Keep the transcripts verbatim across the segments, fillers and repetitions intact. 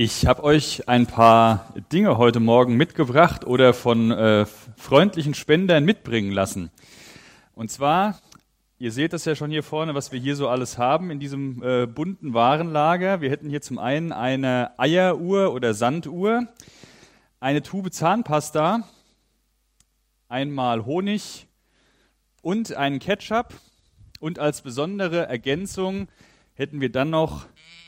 Ich habe euch ein paar Dinge heute Morgen mitgebracht oder von äh, freundlichen Spendern mitbringen lassen. Und zwar, ihr seht das ja schon hier vorne, was wir hier so alles haben in diesem äh, bunten Warenlager. Wir hätten hier zum einen eine Eieruhr oder Sanduhr, eine Tube Zahnpasta, einmal Honig und einen Ketchup. Und als besondere Ergänzung hätten wir dann noch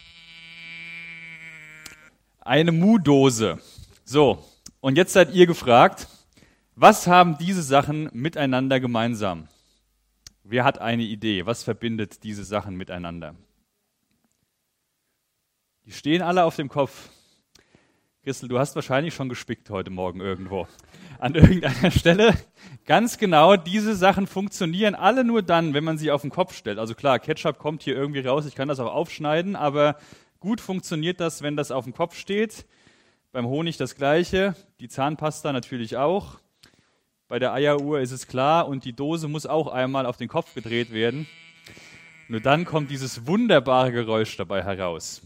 eine Mu-Dose. So, und jetzt seid ihr gefragt, was haben diese Sachen miteinander gemeinsam? Wer hat eine Idee? Was verbindet diese Sachen miteinander? Die stehen alle auf dem Kopf. Christel, du hast wahrscheinlich schon gespickt heute Morgen irgendwo. An irgendeiner Stelle. Ganz genau, diese Sachen funktionieren alle nur dann, wenn man sie auf den Kopf stellt. Also klar, Ketchup kommt hier irgendwie raus, ich kann das auch aufschneiden, aber gut funktioniert das, wenn das auf dem Kopf steht. Beim Honig das Gleiche, die Zahnpasta natürlich auch. Bei der Eieruhr ist es klar und die Dose muss auch einmal auf den Kopf gedreht werden. Nur dann kommt dieses wunderbare Geräusch dabei heraus.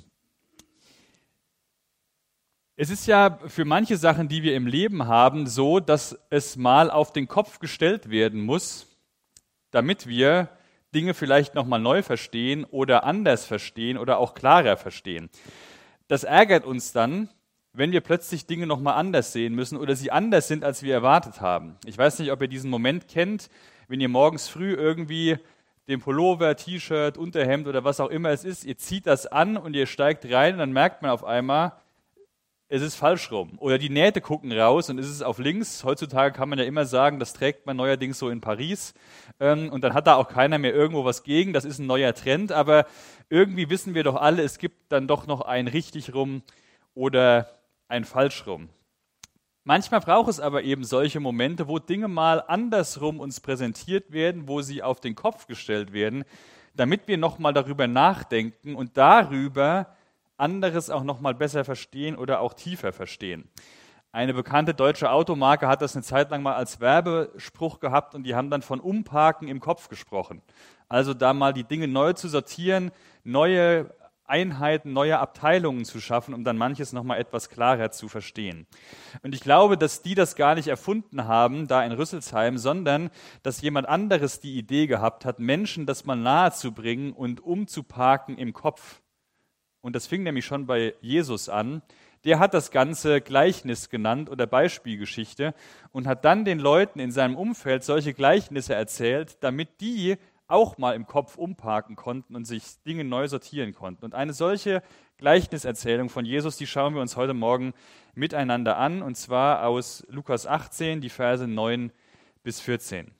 Es ist ja für manche Sachen, die wir im Leben haben, so, dass es mal auf den Kopf gestellt werden muss, damit wir Dinge vielleicht nochmal neu verstehen oder anders verstehen oder auch klarer verstehen. Das ärgert uns dann, wenn wir plötzlich Dinge nochmal anders sehen müssen oder sie anders sind, als wir erwartet haben. Ich weiß nicht, ob ihr diesen Moment kennt, wenn ihr morgens früh irgendwie den Pullover, T-Shirt, Unterhemd oder was auch immer es ist, ihr zieht das an und ihr steigt rein und dann merkt man auf einmal, es ist falsch rum. Oder die Nähte gucken raus und es ist auf links. Heutzutage kann man ja immer sagen, das trägt man neuerdings so in Paris. Und dann hat da auch keiner mehr irgendwo was gegen. Das ist ein neuer Trend. Aber irgendwie wissen wir doch alle, es gibt dann doch noch ein richtig rum oder ein falsch rum. Manchmal braucht es aber eben solche Momente, wo Dinge mal andersrum uns präsentiert werden, wo sie auf den Kopf gestellt werden, damit wir nochmal darüber nachdenken und darüber anderes auch noch mal besser verstehen oder auch tiefer verstehen. Eine bekannte deutsche Automarke hat das eine Zeit lang mal als Werbespruch gehabt und die haben dann von Umparken im Kopf gesprochen. Also da mal die Dinge neu zu sortieren, neue Einheiten, neue Abteilungen zu schaffen, um dann manches noch mal etwas klarer zu verstehen. Und ich glaube, dass die das gar nicht erfunden haben, da in Rüsselsheim, sondern dass jemand anderes die Idee gehabt hat, Menschen das mal nahe zu bringen und umzuparken im Kopf. Und das fing nämlich schon bei Jesus an. Der hat das Ganze Gleichnis genannt oder Beispielgeschichte und hat dann den Leuten in seinem Umfeld solche Gleichnisse erzählt, damit die auch mal im Kopf umparken konnten und sich Dinge neu sortieren konnten. Und eine solche Gleichniserzählung von Jesus, die schauen wir uns heute Morgen miteinander an, und zwar aus Lukas achtzehn, die Verse neun bis vierzehn.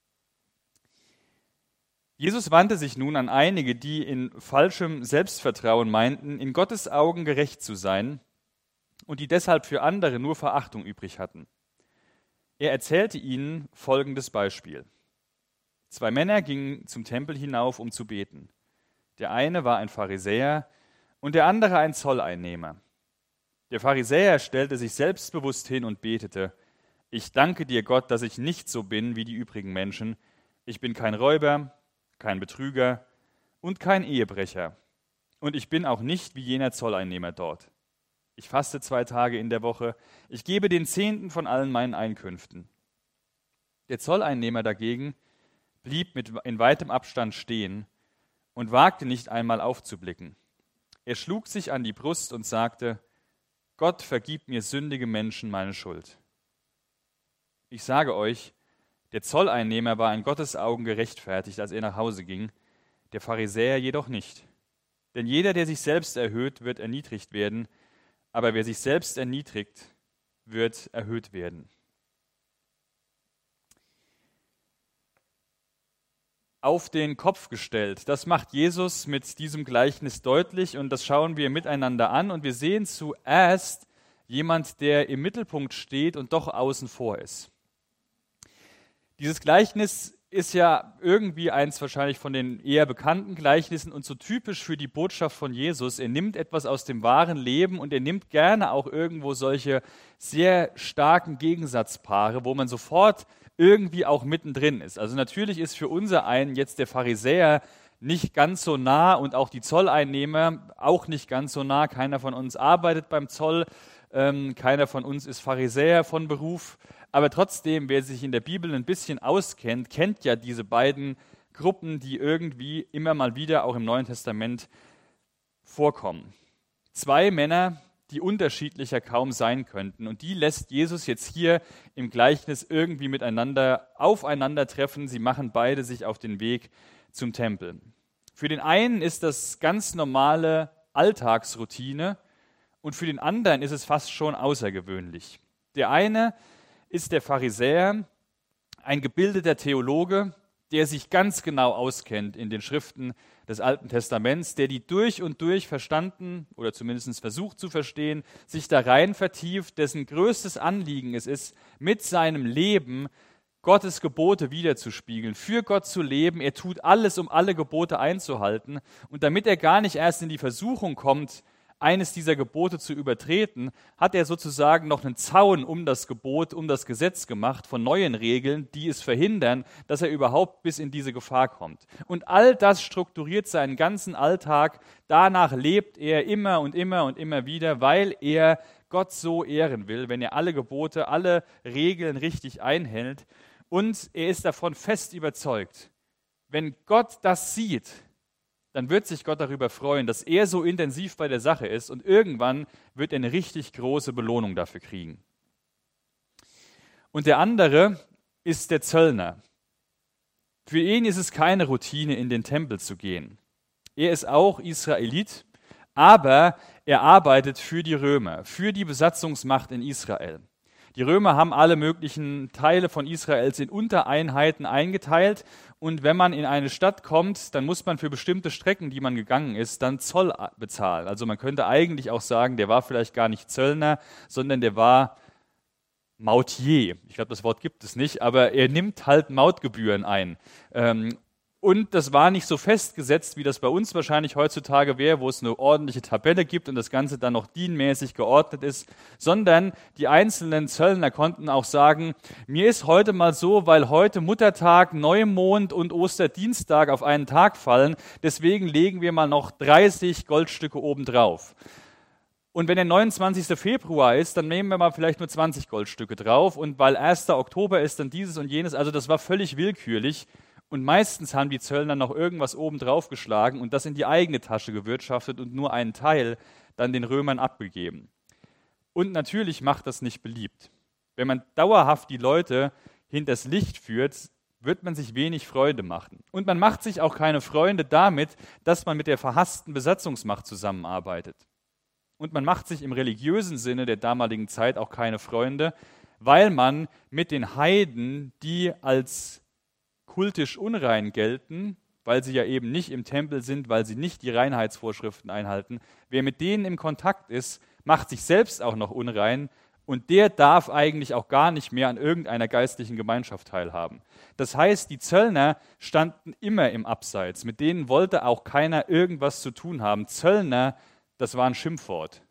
Jesus wandte sich nun an einige, die in falschem Selbstvertrauen meinten, in Gottes Augen gerecht zu sein und die deshalb für andere nur Verachtung übrig hatten. Er erzählte ihnen folgendes Beispiel. Zwei Männer gingen zum Tempel hinauf, um zu beten. Der eine war ein Pharisäer und der andere ein Zolleinnehmer. Der Pharisäer stellte sich selbstbewusst hin und betete: Ich danke dir, Gott, dass ich nicht so bin wie die übrigen Menschen. Ich bin kein Räuber, kein Betrüger und kein Ehebrecher. Und ich bin auch nicht wie jener Zolleinnehmer dort. Ich faste zwei Tage in der Woche. Ich gebe den Zehnten von allen meinen Einkünften. Der Zolleinnehmer dagegen blieb mit in weitem Abstand stehen und wagte nicht einmal aufzublicken. Er schlug sich an die Brust und sagte: Gott, vergib mir sündige Menschen meine Schuld. Ich sage euch, der Zolleinnehmer war in Gottes Augen gerechtfertigt, als er nach Hause ging, der Pharisäer jedoch nicht. Denn jeder, der sich selbst erhöht, wird erniedrigt werden, aber wer sich selbst erniedrigt, wird erhöht werden. Auf den Kopf gestellt, das macht Jesus mit diesem Gleichnis deutlich und das schauen wir miteinander an und wir sehen zuerst jemand, der im Mittelpunkt steht und doch außen vor ist. Dieses Gleichnis ist ja irgendwie eins wahrscheinlich von den eher bekannten Gleichnissen und so typisch für die Botschaft von Jesus. Er nimmt etwas aus dem wahren Leben und er nimmt gerne auch irgendwo solche sehr starken Gegensatzpaare, wo man sofort irgendwie auch mittendrin ist. Also natürlich ist für unser einen jetzt der Pharisäer nicht ganz so nah und auch die Zolleinnehmer auch nicht ganz so nah. Keiner von uns arbeitet beim Zoll, ähm, keiner von uns ist Pharisäer von Beruf. Aber trotzdem, wer sich in der Bibel ein bisschen auskennt, kennt ja diese beiden Gruppen, die irgendwie immer mal wieder auch im Neuen Testament vorkommen. Zwei Männer, die unterschiedlicher kaum sein könnten. Und die lässt Jesus jetzt hier im Gleichnis irgendwie miteinander aufeinandertreffen. Sie machen beide sich auf den Weg zum Tempel. Für den einen ist das ganz normale Alltagsroutine und für den anderen ist es fast schon außergewöhnlich. Der eine ist der Pharisäer, ein gebildeter Theologe, der sich ganz genau auskennt in den Schriften des Alten Testaments, der die durch und durch verstanden oder zumindest versucht zu verstehen, sich da rein vertieft, dessen größtes Anliegen es ist, mit seinem Leben Gottes Gebote wiederzuspiegeln, für Gott zu leben. Er tut alles, um alle Gebote einzuhalten. Und damit er gar nicht erst in die Versuchung kommt, eines dieser Gebote zu übertreten, hat er sozusagen noch einen Zaun um das Gebot, um das Gesetz gemacht von neuen Regeln, die es verhindern, dass er überhaupt bis in diese Gefahr kommt. Und all das strukturiert seinen ganzen Alltag. Danach lebt er immer und immer und immer wieder, weil er Gott so ehren will, wenn er alle Gebote, alle Regeln richtig einhält. Und er ist davon fest überzeugt, wenn Gott das sieht, dann wird sich Gott darüber freuen, dass er so intensiv bei der Sache ist und irgendwann wird er eine richtig große Belohnung dafür kriegen. Und der andere ist der Zöllner. Für ihn ist es keine Routine, in den Tempel zu gehen. Er ist auch Israelit, aber er arbeitet für die Römer, für die Besatzungsmacht in Israel. Die Römer haben alle möglichen Teile von Israels in Untereinheiten eingeteilt und wenn man in eine Stadt kommt, dann muss man für bestimmte Strecken, die man gegangen ist, dann Zoll bezahlen. Also man könnte eigentlich auch sagen, der war vielleicht gar nicht Zöllner, sondern der war Mautier. Ich glaube, das Wort gibt es nicht, aber er nimmt halt Mautgebühren ein. Und das war nicht so festgesetzt, wie das bei uns wahrscheinlich heutzutage wäre, wo es eine ordentliche Tabelle gibt und das Ganze dann noch dienmäßig geordnet ist, sondern die einzelnen Zöllner konnten auch sagen, mir ist heute mal so, weil heute Muttertag, Neumond und Osterdienstag auf einen Tag fallen, deswegen legen wir mal noch dreißig Goldstücke obendrauf. Und wenn der neunundzwanzigster Februar ist, dann nehmen wir mal vielleicht nur zwanzig Goldstücke drauf und weil erster Oktober ist, dann dieses und jenes, also das war völlig willkürlich. Und meistens haben die Zöllner noch irgendwas oben drauf geschlagen und das in die eigene Tasche gewirtschaftet und nur einen Teil dann den Römern abgegeben. Und natürlich macht das nicht beliebt. Wenn man dauerhaft die Leute hinters Licht führt, wird man sich wenig Freunde machen. Und man macht sich auch keine Freunde damit, dass man mit der verhassten Besatzungsmacht zusammenarbeitet. Und man macht sich im religiösen Sinne der damaligen Zeit auch keine Freunde, weil man mit den Heiden, die als kultisch unrein gelten, weil sie ja eben nicht im Tempel sind, weil sie nicht die Reinheitsvorschriften einhalten. Wer mit denen im Kontakt ist, macht sich selbst auch noch unrein und der darf eigentlich auch gar nicht mehr an irgendeiner geistlichen Gemeinschaft teilhaben. Das heißt, die Zöllner standen immer im Abseits. Mit denen wollte auch keiner irgendwas zu tun haben. Zöllner, das war ein Schimpfwort.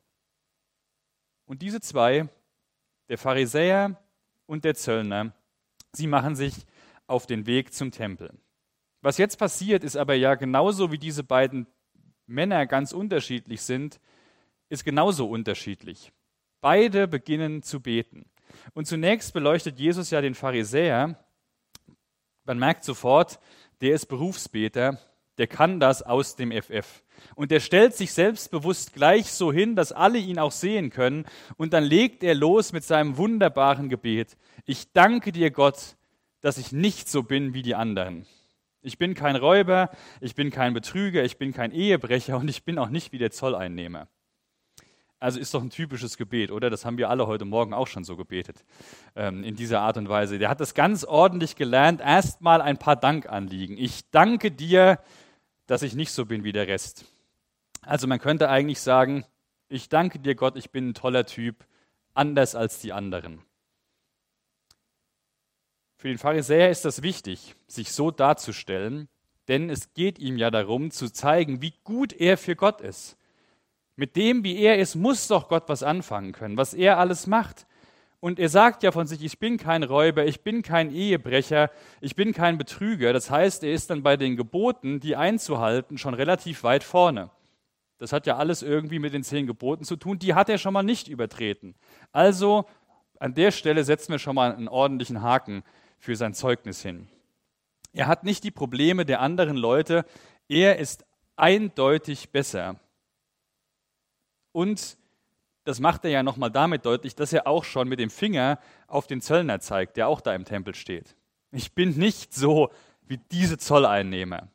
Und diese zwei, der Pharisäer und der Zöllner, sie machen sich auf den Weg zum Tempel. Was jetzt passiert, ist aber ja genauso wie diese beiden Männer ganz unterschiedlich sind, ist genauso unterschiedlich. Beide beginnen zu beten. Und zunächst beleuchtet Jesus ja den Pharisäer. Man merkt sofort, der ist Berufsbeter, der kann das aus dem F F. Und der stellt sich selbstbewusst gleich so hin, dass alle ihn auch sehen können. Und dann legt er los mit seinem wunderbaren Gebet. Ich danke dir, Gott, dass ich nicht so bin wie die anderen. Ich bin kein Räuber, ich bin kein Betrüger, ich bin kein Ehebrecher und ich bin auch nicht wie der Zolleinnehmer. Also ist doch ein typisches Gebet, oder? Das haben wir alle heute Morgen auch schon so gebetet, ähm, in dieser Art und Weise. Der hat das ganz ordentlich gelernt, erstmal ein paar Dankanliegen. Ich danke dir, dass ich nicht so bin wie der Rest. Also man könnte eigentlich sagen, ich danke dir, Gott, ich bin ein toller Typ, anders als die anderen. Für den Pharisäer ist das wichtig, sich so darzustellen, denn es geht ihm ja darum, zu zeigen, wie gut er für Gott ist. Mit dem, wie er ist, muss doch Gott was anfangen können, was er alles macht. Und er sagt ja von sich, ich bin kein Räuber, ich bin kein Ehebrecher, ich bin kein Betrüger. Das heißt, er ist dann bei den Geboten, die einzuhalten, schon relativ weit vorne. Das hat ja alles irgendwie mit den zehn Geboten zu tun, die hat er schon mal nicht übertreten. Also an der Stelle setzen wir schon mal einen ordentlichen Haken für sein Zeugnis hin. Er hat nicht die Probleme der anderen Leute, er ist eindeutig besser. Und das macht er ja nochmal damit deutlich, dass er auch schon mit dem Finger auf den Zöllner zeigt, der auch da im Tempel steht. Ich bin nicht so wie diese Zolleinnehmer.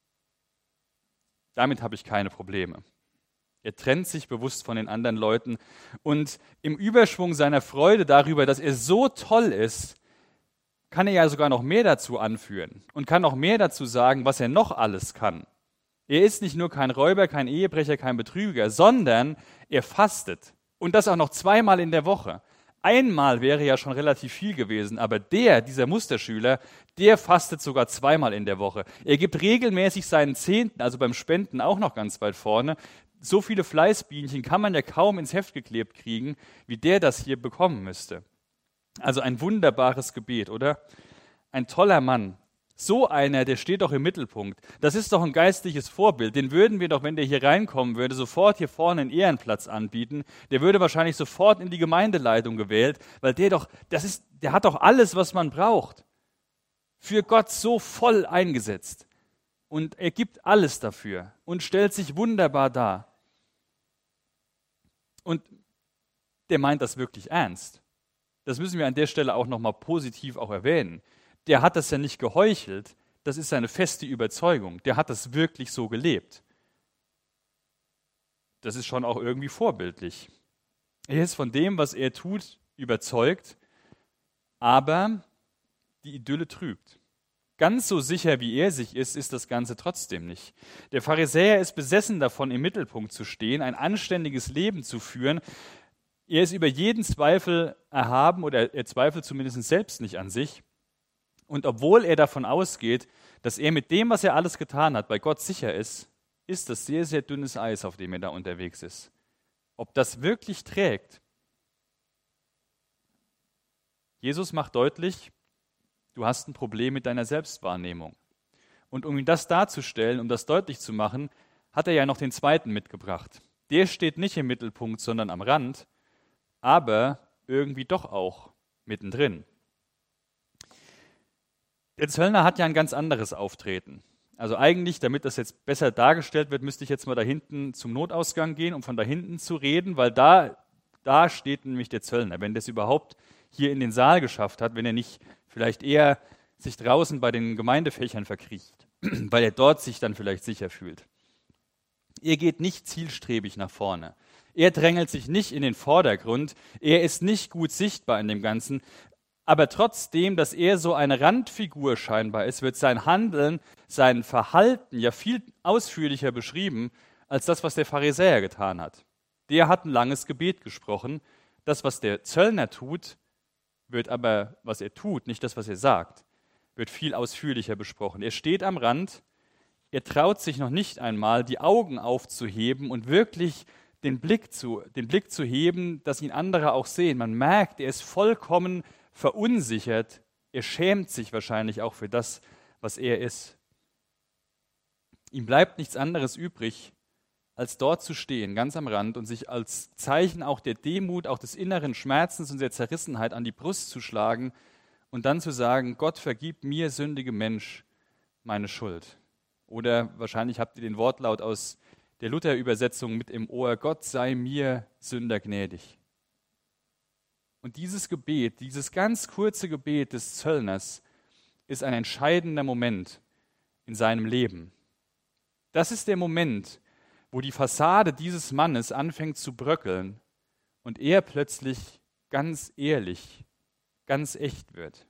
Damit habe ich keine Probleme. Er trennt sich bewusst von den anderen Leuten und im Überschwung seiner Freude darüber, dass er so toll ist, kann er ja sogar noch mehr dazu anführen und kann noch mehr dazu sagen, was er noch alles kann. Er ist nicht nur kein Räuber, kein Ehebrecher, kein Betrüger, sondern er fastet. Und das auch noch zweimal in der Woche. Einmal wäre ja schon relativ viel gewesen, aber der, dieser Musterschüler, der fastet sogar zweimal in der Woche. Er gibt regelmäßig seinen Zehnten, also beim Spenden auch noch ganz weit vorne. So viele Fleißbienchen kann man ja kaum ins Heft geklebt kriegen, wie der das hier bekommen müsste. Also ein wunderbares Gebet, oder? Ein toller Mann. So einer, der steht doch im Mittelpunkt. Das ist doch ein geistliches Vorbild. Den würden wir doch, wenn der hier reinkommen würde, sofort hier vorne einen Ehrenplatz anbieten. Der würde wahrscheinlich sofort in die Gemeindeleitung gewählt, weil der doch, das ist, der hat doch alles, was man braucht. Für Gott so voll eingesetzt. Und er gibt alles dafür und stellt sich wunderbar dar. Und der meint das wirklich ernst. Das müssen wir an der Stelle auch nochmal positiv auch erwähnen. Der hat das ja nicht geheuchelt, das ist seine feste Überzeugung. Der hat das wirklich so gelebt. Das ist schon auch irgendwie vorbildlich. Er ist von dem, was er tut, überzeugt, aber die Idylle trügt. Ganz so sicher, wie er sich ist, ist das Ganze trotzdem nicht. Der Pharisäer ist besessen davon, im Mittelpunkt zu stehen, ein anständiges Leben zu führen. Er ist über jeden Zweifel erhaben oder er zweifelt zumindest selbst nicht an sich. Und obwohl er davon ausgeht, dass er mit dem, was er alles getan hat, bei Gott sicher ist, ist das sehr, sehr dünnes Eis, auf dem er da unterwegs ist. Ob das wirklich trägt? Jesus macht deutlich, du hast ein Problem mit deiner Selbstwahrnehmung. Und um ihm das darzustellen, um das deutlich zu machen, hat er ja noch den zweiten mitgebracht. Der steht nicht im Mittelpunkt, sondern am Rand, aber irgendwie doch auch mittendrin. Der Zöllner hat ja ein ganz anderes Auftreten. Also eigentlich, damit das jetzt besser dargestellt wird, müsste ich jetzt mal da hinten zum Notausgang gehen, um von da hinten zu reden, weil da, da steht nämlich der Zöllner. Wenn der es überhaupt hier in den Saal geschafft hat, wenn er nicht vielleicht eher sich draußen bei den Gemeindefächern verkriecht, weil er dort sich dann vielleicht sicher fühlt. Er geht nicht zielstrebig nach vorne. Er drängelt sich nicht in den Vordergrund. Er ist nicht gut sichtbar in dem Ganzen. Aber trotzdem, dass er so eine Randfigur scheinbar ist, wird sein Handeln, sein Verhalten ja viel ausführlicher beschrieben, als das, was der Pharisäer getan hat. Der hat ein langes Gebet gesprochen. Das, was der Zöllner tut, wird aber, was er tut, nicht das, was er sagt, wird viel ausführlicher besprochen. Er steht am Rand, er traut sich noch nicht einmal, die Augen aufzuheben und wirklich den Blick zu, den Blick zu heben, dass ihn andere auch sehen. Man merkt, er ist vollkommen verunsichert, er schämt sich wahrscheinlich auch für das, was er ist. Ihm bleibt nichts anderes übrig, als dort zu stehen, ganz am Rand und sich als Zeichen auch der Demut, auch des inneren Schmerzens und der Zerrissenheit an die Brust zu schlagen und dann zu sagen, Gott, vergib mir, sündige Mensch, meine Schuld. Oder wahrscheinlich habt ihr den Wortlaut aus der Luther-Übersetzung mit im Ohr, Gott sei mir Sünder gnädig. Und dieses Gebet, dieses ganz kurze Gebet des Zöllners ist ein entscheidender Moment in seinem Leben. Das ist der Moment, wo die Fassade dieses Mannes anfängt zu bröckeln und er plötzlich ganz ehrlich, ganz echt wird.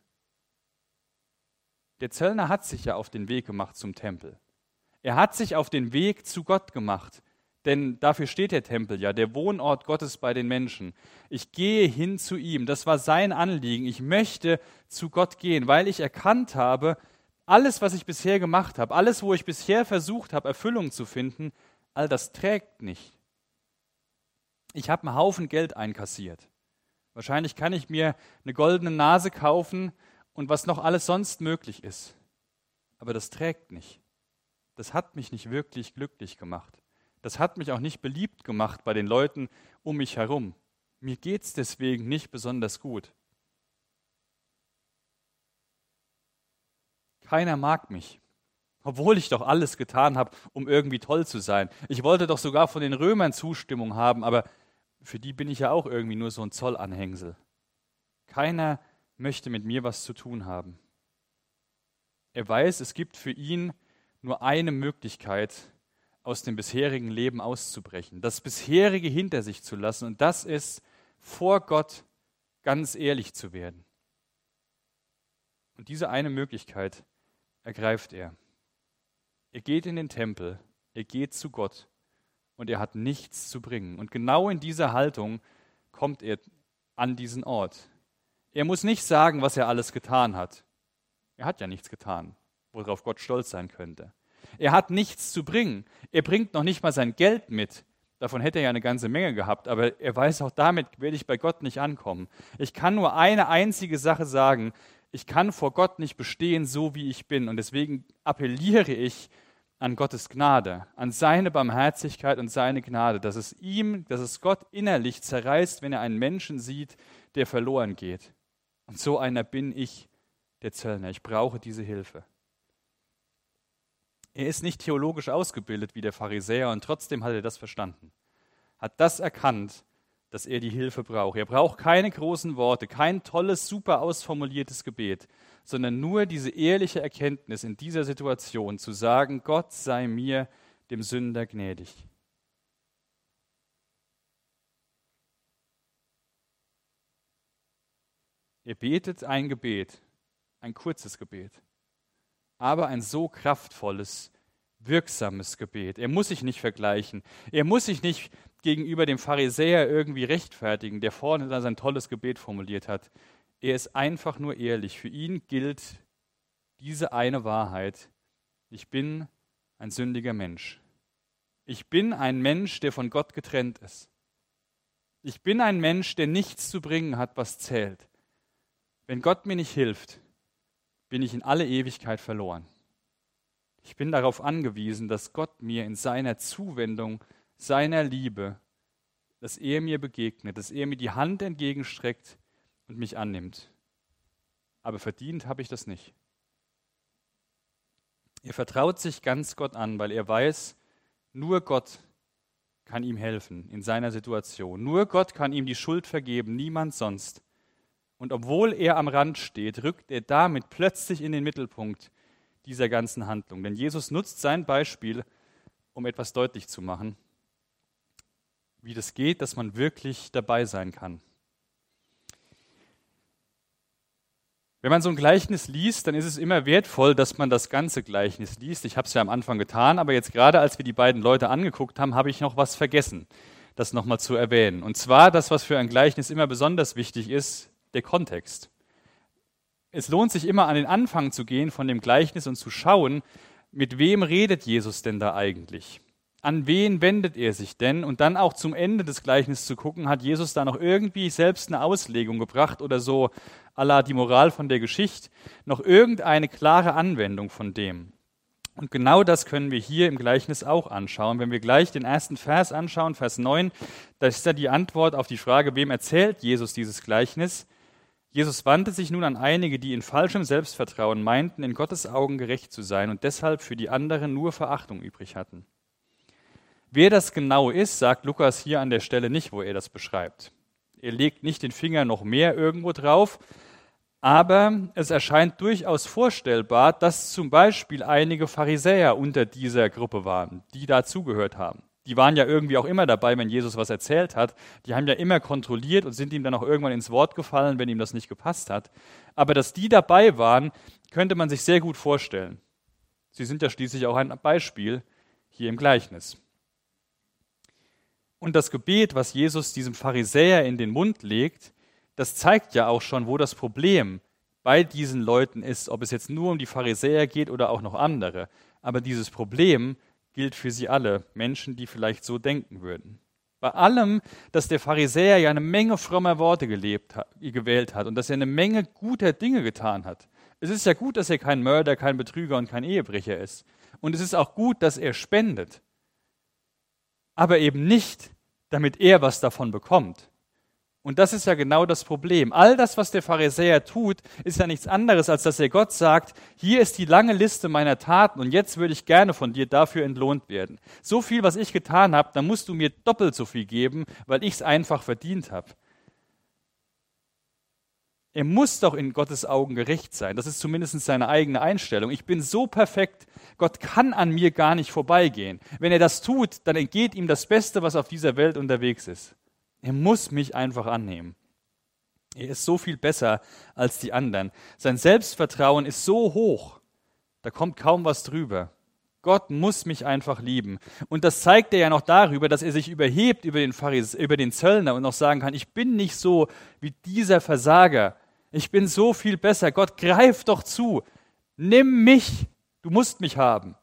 Der Zöllner hat sich ja auf den Weg gemacht zum Tempel. Er hat sich auf den Weg zu Gott gemacht. Denn dafür steht der Tempel ja, der Wohnort Gottes bei den Menschen. Ich gehe hin zu ihm, das war sein Anliegen. Ich möchte zu Gott gehen, weil ich erkannt habe, alles, was ich bisher gemacht habe, alles, wo ich bisher versucht habe, Erfüllung zu finden, all das trägt nicht. Ich habe einen Haufen Geld einkassiert. Wahrscheinlich kann ich mir eine goldene Nase kaufen und was noch alles sonst möglich ist. Aber das trägt nicht. Das hat mich nicht wirklich glücklich gemacht. Das hat mich auch nicht beliebt gemacht bei den Leuten um mich herum. Mir geht es deswegen nicht besonders gut. Keiner mag mich, obwohl ich doch alles getan habe, um irgendwie toll zu sein. Ich wollte doch sogar von den Römern Zustimmung haben, aber für die bin ich ja auch irgendwie nur so ein Zollanhängsel. Keiner möchte mit mir was zu tun haben. Er weiß, es gibt für ihn nur eine Möglichkeit, aus dem bisherigen Leben auszubrechen, das bisherige hinter sich zu lassen, und das ist, vor Gott ganz ehrlich zu werden. Und diese eine Möglichkeit ergreift er. Er geht in den Tempel, er geht zu Gott und er hat nichts zu bringen. Und genau in dieser Haltung kommt er an diesen Ort. Er muss nicht sagen, was er alles getan hat. Er hat ja nichts getan, worauf Gott stolz sein könnte. Er hat nichts zu bringen. Er bringt noch nicht mal sein Geld mit. Davon hätte er ja eine ganze Menge gehabt, aber er weiß auch, damit werde ich bei Gott nicht ankommen. Ich kann nur eine einzige Sache sagen: Ich kann vor Gott nicht bestehen, so wie ich bin. Und deswegen appelliere ich an Gottes Gnade, an seine Barmherzigkeit und seine Gnade, dass es ihm, dass es Gott innerlich zerreißt, wenn er einen Menschen sieht, der verloren geht. Und so einer bin ich, der Zöllner. Ich brauche diese Hilfe. Er ist nicht theologisch ausgebildet wie der Pharisäer und trotzdem hat er das verstanden. Hat das erkannt, dass er die Hilfe braucht. Er braucht keine großen Worte, kein tolles, super ausformuliertes Gebet, sondern nur diese ehrliche Erkenntnis in dieser Situation zu sagen: Gott sei mir, dem Sünder, gnädig. Er betet ein Gebet, ein kurzes Gebet, aber ein so kraftvolles, wirksames Gebet. Er muss sich nicht vergleichen. Er muss sich nicht gegenüber dem Pharisäer irgendwie rechtfertigen, der vorne da sein tolles Gebet formuliert hat. Er ist einfach nur ehrlich. Für ihn gilt diese eine Wahrheit: Ich bin ein sündiger Mensch. Ich bin ein Mensch, der von Gott getrennt ist. Ich bin ein Mensch, der nichts zu bringen hat, was zählt. Wenn Gott mir nicht hilft, bin ich in alle Ewigkeit verloren. Ich bin darauf angewiesen, dass Gott mir in seiner Zuwendung, seiner Liebe, dass er mir begegnet, dass er mir die Hand entgegenstreckt und mich annimmt. Aber verdient habe ich das nicht. Er vertraut sich ganz Gott an, weil er weiß, nur Gott kann ihm helfen in seiner Situation. Nur Gott kann ihm die Schuld vergeben, niemand sonst. Und obwohl er am Rand steht, rückt er damit plötzlich in den Mittelpunkt dieser ganzen Handlung. Denn Jesus nutzt sein Beispiel, um etwas deutlich zu machen, wie das geht, dass man wirklich dabei sein kann. Wenn man so ein Gleichnis liest, dann ist es immer wertvoll, dass man das ganze Gleichnis liest. Ich habe es ja am Anfang getan, aber jetzt gerade, als wir die beiden Leute angeguckt haben, habe ich noch was vergessen, das nochmal zu erwähnen. Und zwar das, was für ein Gleichnis immer besonders wichtig ist: der Kontext. Es lohnt sich immer, an den Anfang zu gehen von dem Gleichnis und zu schauen, mit wem redet Jesus denn da eigentlich? An wen wendet er sich denn? Und dann auch zum Ende des Gleichnisses zu gucken, hat Jesus da noch irgendwie selbst eine Auslegung gebracht oder so à la die Moral von der Geschichte, noch irgendeine klare Anwendung von dem. Und genau das können wir hier im Gleichnis auch anschauen. Wenn wir gleich den ersten Vers anschauen, Vers neun, da ist ja die Antwort auf die Frage, wem erzählt Jesus dieses Gleichnis? Jesus wandte sich nun an einige, die in falschem Selbstvertrauen meinten, in Gottes Augen gerecht zu sein und deshalb für die anderen nur Verachtung übrig hatten. Wer das genau ist, sagt Lukas hier an der Stelle nicht, wo er das beschreibt. Er legt nicht den Finger noch mehr irgendwo drauf, aber es erscheint durchaus vorstellbar, dass zum Beispiel einige Pharisäer unter dieser Gruppe waren, die dazugehört haben. Die waren ja irgendwie auch immer dabei, wenn Jesus was erzählt hat. Die haben ja immer kontrolliert und sind ihm dann auch irgendwann ins Wort gefallen, wenn ihm das nicht gepasst hat. Aber dass die dabei waren, könnte man sich sehr gut vorstellen. Sie sind ja schließlich auch ein Beispiel hier im Gleichnis. Und das Gebet, was Jesus diesem Pharisäer in den Mund legt, das zeigt ja auch schon, wo das Problem bei diesen Leuten ist, ob es jetzt nur um die Pharisäer geht oder auch noch andere. Aber dieses Problem gilt für sie alle, Menschen, die vielleicht so denken würden. Bei allem, dass der Pharisäer ja eine Menge frommer Worte gelebt hat, gewählt hat und dass er eine Menge guter Dinge getan hat. Es ist ja gut, dass er kein Mörder, kein Betrüger und kein Ehebrecher ist. Und es ist auch gut, dass er spendet. Aber eben nicht, damit er was davon bekommt. Und das ist ja genau das Problem. All das, was der Pharisäer tut, ist ja nichts anderes, als dass er Gott sagt, hier ist die lange Liste meiner Taten und jetzt würde ich gerne von dir dafür entlohnt werden. So viel, was ich getan habe, dann musst du mir doppelt so viel geben, weil ich es einfach verdient habe. Er muss doch in Gottes Augen gerecht sein. Das ist zumindest seine eigene Einstellung. Ich bin so perfekt, Gott kann an mir gar nicht vorbeigehen. Wenn er das tut, dann entgeht ihm das Beste, was auf dieser Welt unterwegs ist. Er muss mich einfach annehmen. Er ist so viel besser als die anderen. Sein Selbstvertrauen ist so hoch, da kommt kaum was drüber. Gott muss mich einfach lieben. Und das zeigt er ja noch darüber, dass er sich überhebt über den Pharise- über den Zöllner und noch sagen kann, ich bin nicht so wie dieser Versager. Ich bin so viel besser. Gott, greif doch zu. Nimm mich. Du musst mich haben.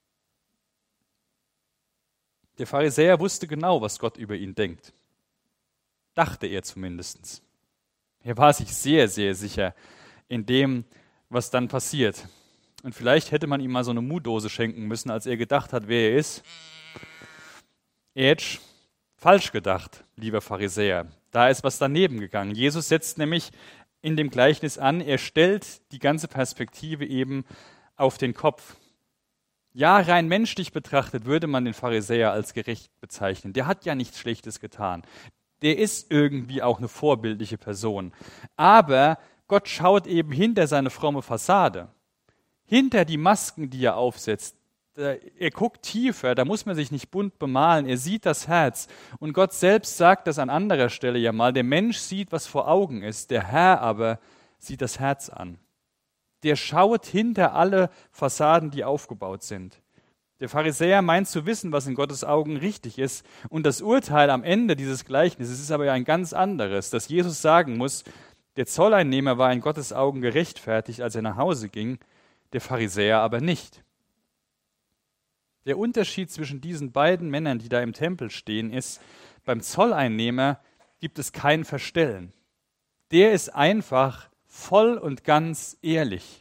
Der Pharisäer wusste genau, was Gott über ihn denkt. Dachte er zumindest. Er war sich sehr, sehr sicher in dem, was dann passiert. Und vielleicht hätte man ihm mal so eine Mutdose schenken müssen, als er gedacht hat, wer er ist. Ätsch, falsch gedacht, lieber Pharisäer. Da ist was daneben gegangen. Jesus setzt nämlich in dem Gleichnis an, er stellt die ganze Perspektive eben auf den Kopf. Ja, rein menschlich betrachtet würde man den Pharisäer als gerecht bezeichnen. Der hat ja nichts Schlechtes getan. Der ist irgendwie auch eine vorbildliche Person. Aber Gott schaut eben hinter seine fromme Fassade. Hinter die Masken, die er aufsetzt. Er guckt tiefer, da muss man sich nicht bunt bemalen. Er sieht das Herz. Und Gott selbst sagt das an anderer Stelle ja mal. Der Mensch sieht, was vor Augen ist. Der Herr aber sieht das Herz an. Der schaut hinter alle Fassaden, die aufgebaut sind. Der Pharisäer meint zu wissen, was in Gottes Augen richtig ist. Und das Urteil am Ende dieses Gleichnisses ist aber ja ein ganz anderes, dass Jesus sagen muss, der Zolleinnehmer war in Gottes Augen gerechtfertigt, als er nach Hause ging, der Pharisäer aber nicht. Der Unterschied zwischen diesen beiden Männern, die da im Tempel stehen, ist, beim Zolleinnehmer gibt es kein Verstellen. Der ist einfach voll und ganz ehrlich.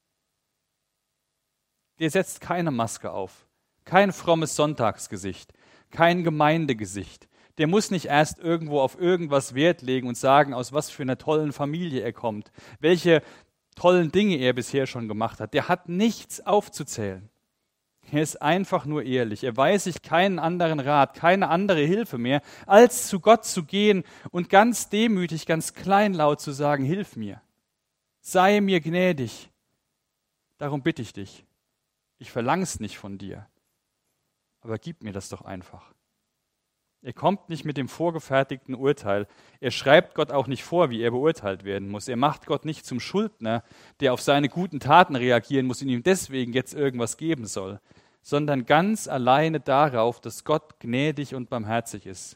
Der setzt keine Maske auf, kein frommes Sonntagsgesicht, kein Gemeindegesicht. Der muss nicht erst irgendwo auf irgendwas Wert legen und sagen, aus was für einer tollen Familie er kommt, welche tollen Dinge er bisher schon gemacht hat. Der hat nichts aufzuzählen. Er ist einfach nur ehrlich. Er weiß sich keinen anderen Rat, keine andere Hilfe mehr, als zu Gott zu gehen und ganz demütig, ganz kleinlaut zu sagen, hilf mir, sei mir gnädig, darum bitte ich dich. Ich verlange es nicht von dir, aber gib mir das doch einfach. Er kommt nicht mit dem vorgefertigten Urteil. Er schreibt Gott auch nicht vor, wie er beurteilt werden muss. Er macht Gott nicht zum Schuldner, der auf seine guten Taten reagieren muss und ihm deswegen jetzt irgendwas geben soll, sondern ganz alleine darauf, dass Gott gnädig und barmherzig ist.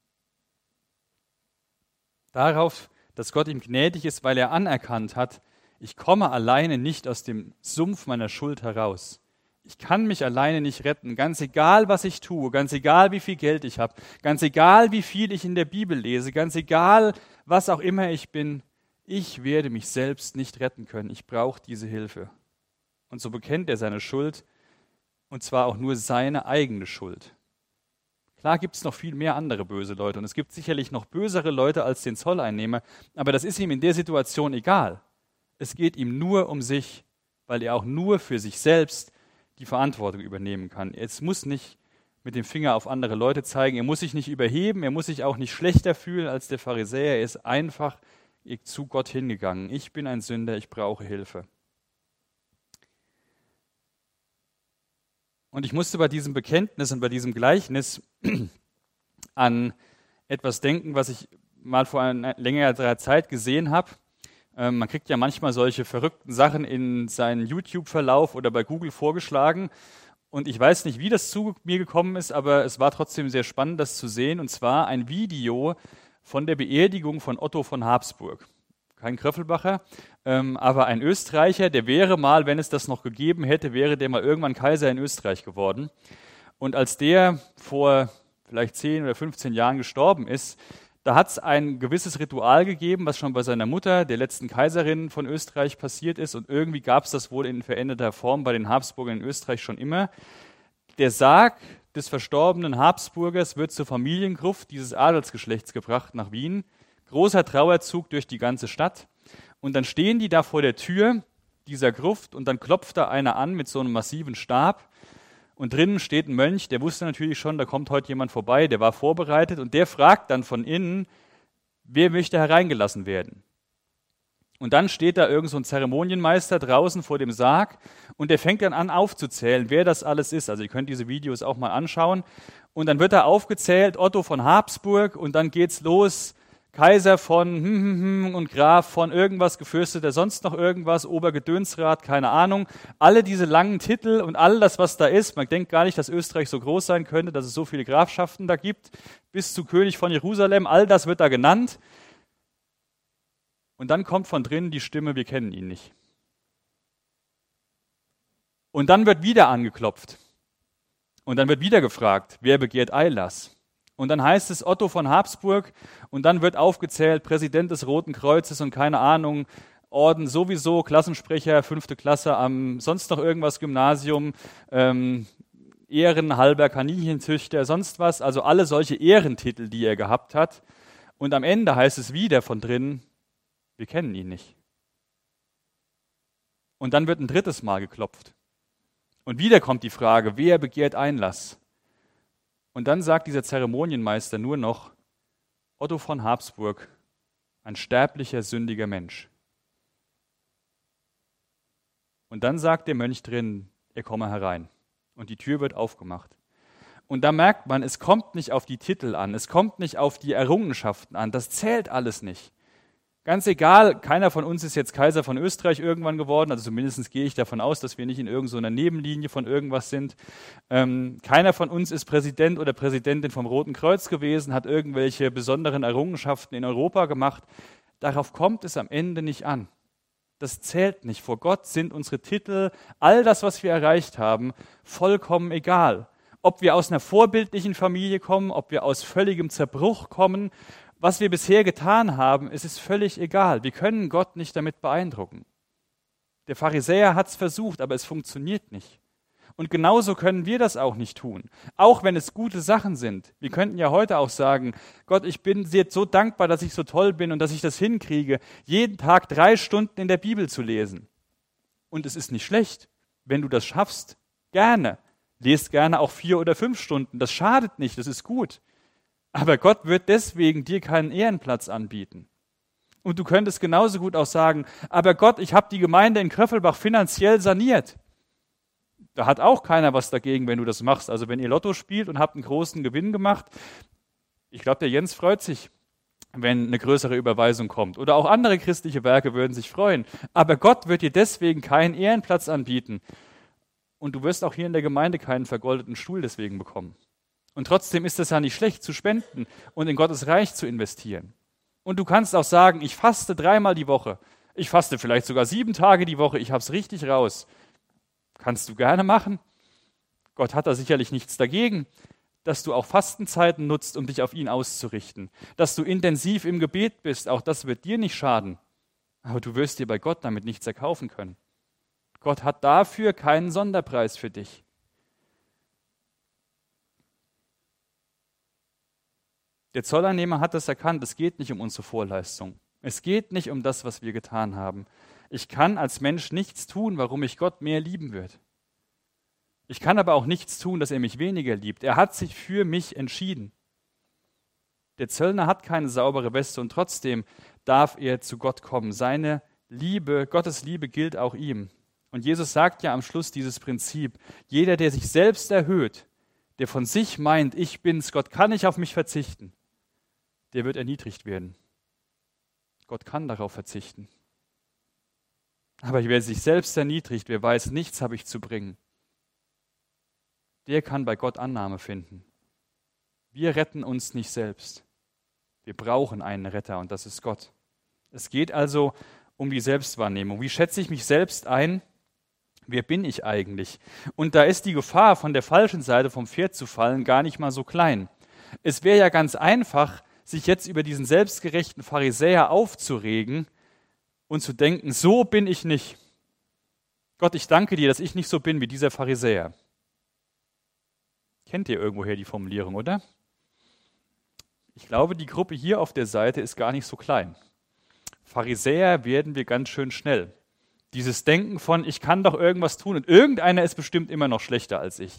Darauf, dass Gott ihm gnädig ist, weil er anerkannt hat, ich komme alleine nicht aus dem Sumpf meiner Schuld heraus. Ich kann mich alleine nicht retten, ganz egal, was ich tue, ganz egal, wie viel Geld ich habe, ganz egal, wie viel ich in der Bibel lese, ganz egal, was auch immer ich bin, ich werde mich selbst nicht retten können. Ich brauche diese Hilfe. Und so bekennt er seine Schuld, und zwar auch nur seine eigene Schuld. Klar gibt es noch viel mehr andere böse Leute, und es gibt sicherlich noch bösere Leute als den Zolleinnehmer, aber das ist ihm in der Situation egal. Es geht ihm nur um sich, weil er auch nur für sich selbst die Verantwortung übernehmen kann. Es muss nicht mit dem Finger auf andere Leute zeigen, er muss sich nicht überheben, er muss sich auch nicht schlechter fühlen als der Pharisäer, er ist einfach zu Gott hingegangen. Ich bin ein Sünder, ich brauche Hilfe. Und ich musste bei diesem Bekenntnis und bei diesem Gleichnis an etwas denken, was ich mal vor einer längeren Zeit gesehen habe. Man kriegt ja manchmal solche verrückten Sachen in seinen YouTube-Verlauf oder bei Google vorgeschlagen. Und ich weiß nicht, wie das zu mir gekommen ist, aber es war trotzdem sehr spannend, das zu sehen. Und zwar ein Video von der Beerdigung von Otto von Habsburg. Kein Kröffelbacher, ähm, aber ein Österreicher, der wäre mal, wenn es das noch gegeben hätte, wäre der mal irgendwann Kaiser in Österreich geworden. Und als der vor vielleicht zehn oder fünfzehn Jahren gestorben ist, da hat es ein gewisses Ritual gegeben, was schon bei seiner Mutter, der letzten Kaiserin von Österreich, passiert ist. Und irgendwie gab es das wohl in veränderter Form bei den Habsburgern in Österreich schon immer. Der Sarg des verstorbenen Habsburgers wird zur Familiengruft dieses Adelsgeschlechts gebracht nach Wien. Großer Trauerzug durch die ganze Stadt. Und dann stehen die da vor der Tür dieser Gruft und dann klopft da einer an mit so einem massiven Stab. Und drinnen steht ein Mönch, der wusste natürlich schon, da kommt heute jemand vorbei, der war vorbereitet und der fragt dann von innen, wer möchte hereingelassen werden. Und dann steht da irgend so ein Zeremonienmeister draußen vor dem Sarg und der fängt dann an aufzuzählen, wer das alles ist. Also ihr könnt diese Videos auch mal anschauen. Und dann wird da aufgezählt, Otto von Habsburg und dann geht's los, Kaiser von hm, hm, hm und Graf von irgendwas, Gefürsteter, sonst noch irgendwas, Obergedönsrat, keine Ahnung. Alle diese langen Titel und all das, was da ist. Man denkt gar nicht, dass Österreich so groß sein könnte, dass es so viele Grafschaften da gibt. Bis zu König von Jerusalem, all das wird da genannt. Und dann kommt von drinnen die Stimme, wir kennen ihn nicht. Und dann wird wieder angeklopft. Und dann wird wieder gefragt, wer begehrt Einlass? Und dann heißt es Otto von Habsburg und dann wird aufgezählt, Präsident des Roten Kreuzes und keine Ahnung, Orden sowieso, Klassensprecher, fünfte Klasse am sonst noch irgendwas Gymnasium, ähm, ehrenhalber Kaninchenzüchter, sonst was, also alle solche Ehrentitel, die er gehabt hat. Und am Ende heißt es wieder von drinnen, wir kennen ihn nicht. Und dann wird ein drittes Mal geklopft. Und wieder kommt die Frage, wer begehrt Einlass? Und dann sagt dieser Zeremonienmeister nur noch, Otto von Habsburg, ein sterblicher, sündiger Mensch. Und dann sagt der Mönch drin, er komme herein. Und die Tür wird aufgemacht. Und da merkt man, es kommt nicht auf die Titel an, es kommt nicht auf die Errungenschaften an, das zählt alles nicht. Ganz egal, keiner von uns ist jetzt Kaiser von Österreich irgendwann geworden, also zumindest gehe ich davon aus, dass wir nicht in irgendeiner Nebenlinie von irgendwas sind. Ähm, keiner von uns ist Präsident oder Präsidentin vom Roten Kreuz gewesen, hat irgendwelche besonderen Errungenschaften in Europa gemacht. Darauf kommt es am Ende nicht an. Das zählt nicht. Vor Gott sind unsere Titel, all das, was wir erreicht haben, vollkommen egal. Ob wir aus einer vorbildlichen Familie kommen, ob wir aus völligem Zerbruch kommen, was wir bisher getan haben, es ist völlig egal. Wir können Gott nicht damit beeindrucken. Der Pharisäer hat es versucht, aber es funktioniert nicht. Und genauso können wir das auch nicht tun. Auch wenn es gute Sachen sind. Wir könnten ja heute auch sagen, Gott, ich bin dir so dankbar, dass ich so toll bin und dass ich das hinkriege, jeden Tag drei Stunden in der Bibel zu lesen. Und es ist nicht schlecht, wenn du das schaffst. Gerne. Lest gerne auch vier oder fünf Stunden. Das schadet nicht, das ist gut. Aber Gott wird deswegen dir keinen Ehrenplatz anbieten. Und du könntest genauso gut auch sagen, aber Gott, ich habe die Gemeinde in Kröffelbach finanziell saniert. Da hat auch keiner was dagegen, wenn du das machst. Also wenn ihr Lotto spielt und habt einen großen Gewinn gemacht, ich glaube, der Jens freut sich, wenn eine größere Überweisung kommt. Oder auch andere christliche Werke würden sich freuen. Aber Gott wird dir deswegen keinen Ehrenplatz anbieten. Und du wirst auch hier in der Gemeinde keinen vergoldeten Stuhl deswegen bekommen. Und trotzdem ist es ja nicht schlecht, zu spenden und in Gottes Reich zu investieren. Und du kannst auch sagen, ich faste dreimal die Woche. Ich faste vielleicht sogar sieben Tage die Woche. Ich habe es richtig raus. Kannst du gerne machen. Gott hat da sicherlich nichts dagegen, dass du auch Fastenzeiten nutzt, um dich auf ihn auszurichten. Dass du intensiv im Gebet bist, auch das wird dir nicht schaden. Aber du wirst dir bei Gott damit nichts erkaufen können. Gott hat dafür keinen Sonderpreis für dich. Der Zolleinnehmer hat das erkannt, es geht nicht um unsere Vorleistung. Es geht nicht um das, was wir getan haben. Ich kann als Mensch nichts tun, warum ich Gott mehr lieben wird. Ich kann aber auch nichts tun, dass er mich weniger liebt. Er hat sich für mich entschieden. Der Zöllner hat keine saubere Weste und trotzdem darf er zu Gott kommen. Seine Liebe, Gottes Liebe gilt auch ihm. Und Jesus sagt ja am Schluss dieses Prinzip, jeder, der sich selbst erhöht, der von sich meint, ich bin's, Gott kann nicht auf mich verzichten, der wird erniedrigt werden. Gott kann darauf verzichten. Aber wer sich selbst erniedrigt, wer weiß, nichts habe ich zu bringen, der kann bei Gott Annahme finden. Wir retten uns nicht selbst. Wir brauchen einen Retter und das ist Gott. Es geht also um die Selbstwahrnehmung. Wie schätze ich mich selbst ein? Wer bin ich eigentlich? Und da ist die Gefahr, von der falschen Seite vom Pferd zu fallen, gar nicht mal so klein. Es wäre ja ganz einfach, sich jetzt über diesen selbstgerechten Pharisäer aufzuregen und zu denken, so bin ich nicht. Gott, ich danke dir, dass ich nicht so bin wie dieser Pharisäer. Kennt ihr irgendwoher die Formulierung, oder? Ich glaube, die Gruppe hier auf der Seite ist gar nicht so klein. Pharisäer werden wir ganz schön schnell. Dieses Denken von, ich kann doch irgendwas tun und irgendeiner ist bestimmt immer noch schlechter als ich.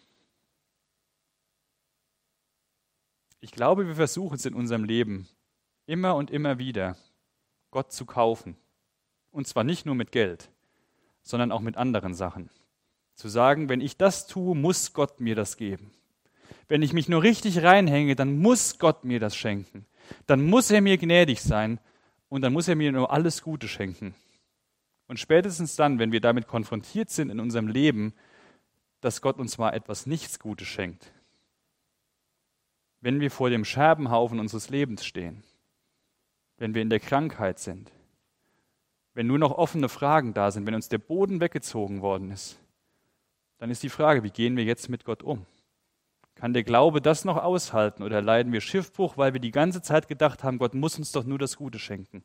Ich glaube, wir versuchen es in unserem Leben immer und immer wieder, Gott zu kaufen. Und zwar nicht nur mit Geld, sondern auch mit anderen Sachen. Zu sagen, wenn ich das tue, muss Gott mir das geben. Wenn ich mich nur richtig reinhänge, dann muss Gott mir das schenken. Dann muss er mir gnädig sein und dann muss er mir nur alles Gute schenken. Und spätestens dann, wenn wir damit konfrontiert sind in unserem Leben, dass Gott uns mal etwas nichts Gutes schenkt, wenn wir vor dem Scherbenhaufen unseres Lebens stehen, wenn wir in der Krankheit sind, wenn nur noch offene Fragen da sind, wenn uns der Boden weggezogen worden ist, dann ist die Frage, wie gehen wir jetzt mit Gott um? Kann der Glaube das noch aushalten oder leiden wir Schiffbruch, weil wir die ganze Zeit gedacht haben, Gott muss uns doch nur das Gute schenken?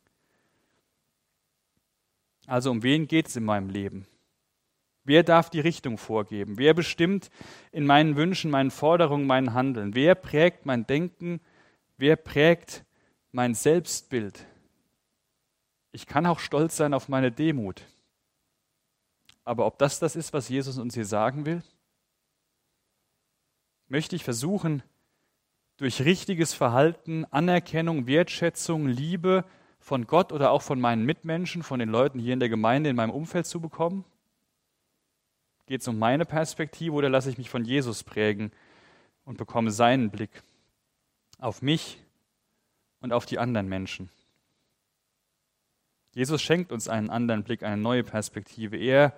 Also um wen geht es in meinem Leben? Wer darf die Richtung vorgeben? Wer bestimmt in meinen Wünschen, meinen Forderungen, mein Handeln? Wer prägt mein Denken? Wer prägt mein Selbstbild? Ich kann auch stolz sein auf meine Demut. Aber ob das das ist, was Jesus uns hier sagen will? Möchte ich versuchen, durch richtiges Verhalten, Anerkennung, Wertschätzung, Liebe von Gott oder auch von meinen Mitmenschen, von den Leuten hier in der Gemeinde, in meinem Umfeld zu bekommen? Geht es um meine Perspektive oder lasse ich mich von Jesus prägen und bekomme seinen Blick auf mich und auf die anderen Menschen? Jesus schenkt uns einen anderen Blick, eine neue Perspektive. Er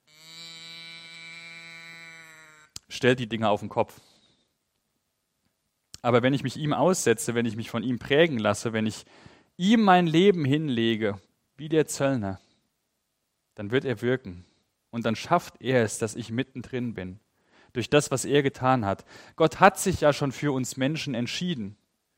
stellt die Dinge auf den Kopf. Aber wenn ich mich ihm aussetze, wenn ich mich von ihm prägen lasse, wenn ich ihm mein Leben hinlege, wie der Zöllner, dann wird er wirken. Und dann schafft er es, dass ich mittendrin bin. Durch das, was er getan hat. Gott hat sich ja schon für uns Menschen entschieden.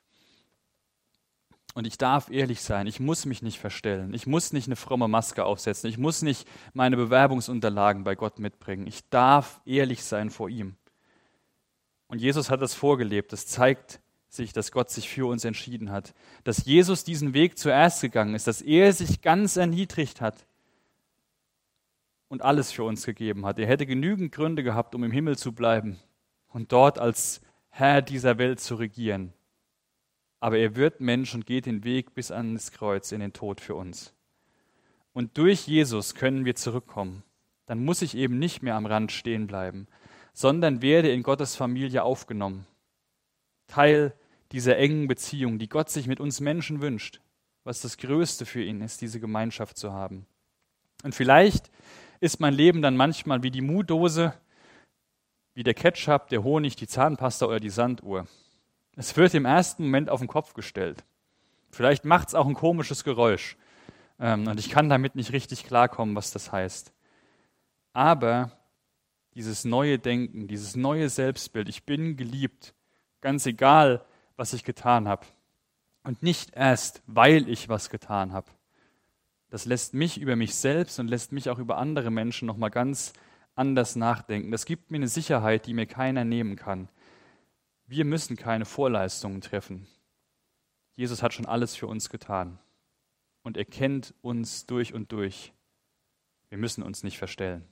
Und ich darf ehrlich sein, ich muss mich nicht verstellen. Ich muss nicht eine fromme Maske aufsetzen. Ich muss nicht meine Bewerbungsunterlagen bei Gott mitbringen. Ich darf ehrlich sein vor ihm. Und Jesus hat das vorgelebt. Das zeigt sich, dass Gott sich für uns entschieden hat. Dass Jesus diesen Weg zuerst gegangen ist. Dass er sich ganz erniedrigt hat und alles für uns gegeben hat. Er hätte genügend Gründe gehabt, um im Himmel zu bleiben und dort als Herr dieser Welt zu regieren. Aber er wird Mensch und geht den Weg bis ans Kreuz in den Tod für uns. Und durch Jesus können wir zurückkommen. Dann muss ich eben nicht mehr am Rand stehen bleiben, sondern werde in Gottes Familie aufgenommen. Teil dieser engen Beziehung, die Gott sich mit uns Menschen wünscht, was das Größte für ihn ist, diese Gemeinschaft zu haben. Und vielleicht ist mein Leben dann manchmal wie die Muhdose, wie der Ketchup, der Honig, die Zahnpasta oder die Sanduhr. Es wird im ersten Moment auf den Kopf gestellt. Vielleicht macht es auch ein komisches Geräusch. Ähm, und ich kann damit nicht richtig klarkommen, was das heißt. Aber dieses neue Denken, dieses neue Selbstbild, ich bin geliebt, ganz egal, was ich getan habe. Und nicht erst, weil ich was getan habe. Das lässt mich über mich selbst und lässt mich auch über andere Menschen nochmal ganz anders nachdenken. Das gibt mir eine Sicherheit, die mir keiner nehmen kann. Wir müssen keine Vorleistungen treffen. Jesus hat schon alles für uns getan. Und er kennt uns durch und durch. Wir müssen uns nicht verstellen.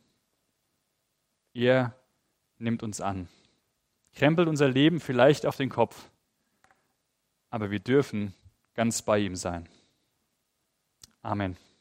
Er nimmt uns an, krempelt unser Leben vielleicht auf den Kopf, aber wir dürfen ganz bei ihm sein. Amen.